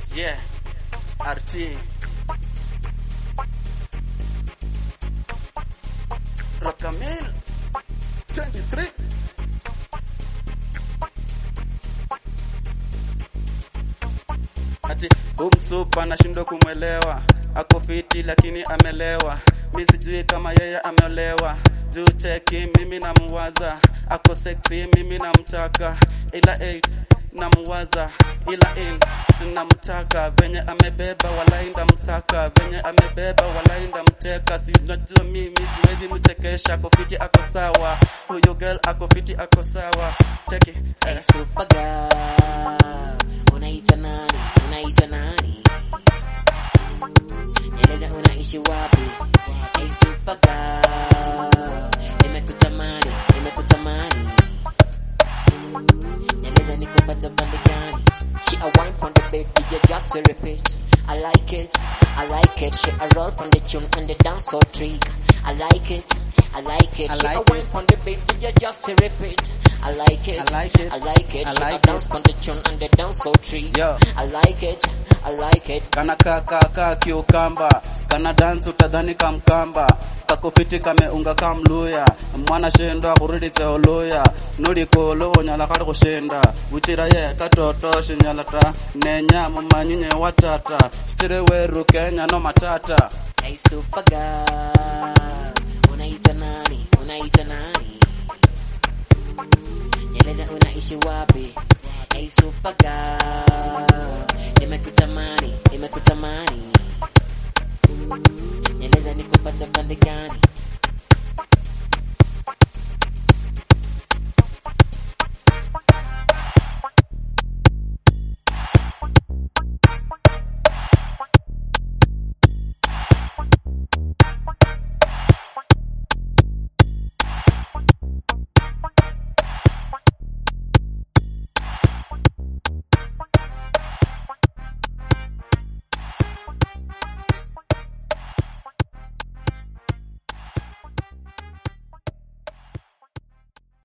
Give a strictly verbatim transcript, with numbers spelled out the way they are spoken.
Yeah, R T Rockamil twenty-three. Ati umsupa nashindwa kumwelewa, ako fiti lakini amelewa. Mimi sijui kama yeye ameolewa. Juu cheki mimi namuwaza, ako sexy mimi namtaka. Ila eh namuwaza, ila in namtaka. Venye amebeba walainda msaka, venye amebeba walainda mteka. Si unajua mimi siwezi mchekesha, ako fiti ako sawa. Huyo girl ako fiti ako sawa. Cheki eh. Hey, super girl, unaitwa nani? Unaitwa nani? Eleza unaishi wapi? Hey, super girl, nimekutamani, nimekutamani. Eleza nikupata pande gani? She a wine from the bed, did you just to repeat? I like it, I like it. She a roll from the tune and the dance so trick. I like it, I like it. I She like a wine from the bed, did you just to repeat? I like it, I like it, I like it. I She like a it. dance from the tune and the dance so trick. Yo. I like it, I like it. Kana kaka kaka kiukamba, kana dance utadhani kamkamba. Kako fiti kameunga kamluya, mwana shenda kurudi teoloya. Nuri kolo nyala kari kushenda, uchira ye katoto shinyalata. Nenya mumanyinye watata, stire weru Kenya no matata. Hey, super girl, unaitwa nani? Unaitwa nani? Eleza unaishi wapi? Hey, super girl, nimekutamani, nimekutamani.